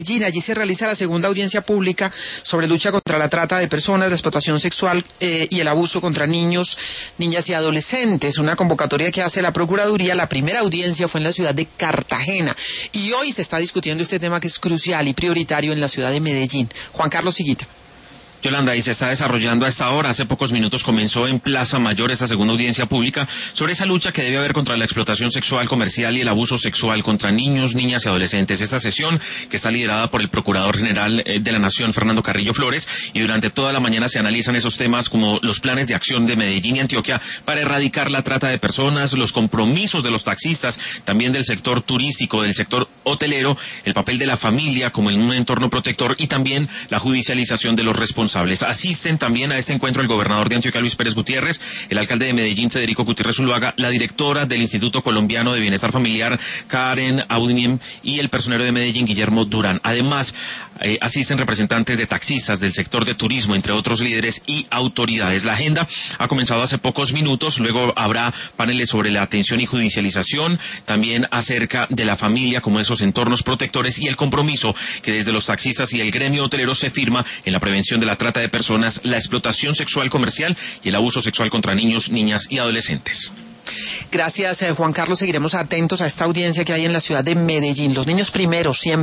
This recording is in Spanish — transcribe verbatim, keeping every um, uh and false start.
Allí se realiza la segunda audiencia pública sobre lucha contra la trata de personas, la explotación sexual eh, y el abuso contra niños, niñas y adolescentes. Una convocatoria que hace la Procuraduría. La primera audiencia fue en la ciudad de Cartagena. Y hoy se está discutiendo este tema que es crucial y prioritario en la ciudad de Medellín. Juan Carlos Higuita. Yolanda, y se está desarrollando a esta hora. Hace pocos minutos comenzó en Plaza Mayor esta segunda audiencia pública sobre esa lucha que debe haber contra la explotación sexual comercial y el abuso sexual contra niños, niñas y adolescentes. Esta sesión, que está liderada por el Procurador General de la Nación, Fernando Carrillo Flores, y durante toda la mañana se analizan esos temas como los planes de acción de Medellín y Antioquia para erradicar la trata de personas, los compromisos de los taxistas, también del sector turístico, del sector hotelero, el papel de la familia como en un entorno protector y también la judicialización de los responsables. Asisten también a este encuentro el gobernador de Antioquia, Luis Pérez Gutiérrez, el alcalde de Medellín, Federico Gutiérrez Zuluaga, la directora del Instituto Colombiano de Bienestar Familiar, Karen Audinem, y el personero de Medellín, Guillermo Durán. Además, eh, asisten representantes de taxistas, del sector de turismo, entre otros líderes y autoridades. La agenda ha comenzado hace pocos minutos, luego habrá paneles sobre la atención y judicialización, también acerca de la familia como esos entornos protectores y el compromiso que desde los taxistas y el gremio hotelero se firma en la prevención de la trata de personas, la explotación sexual comercial y el abuso sexual contra niños, niñas y adolescentes. Gracias, eh, Juan Carlos. Seguiremos atentos a esta audiencia que hay en la ciudad de Medellín. Los niños primero, siempre.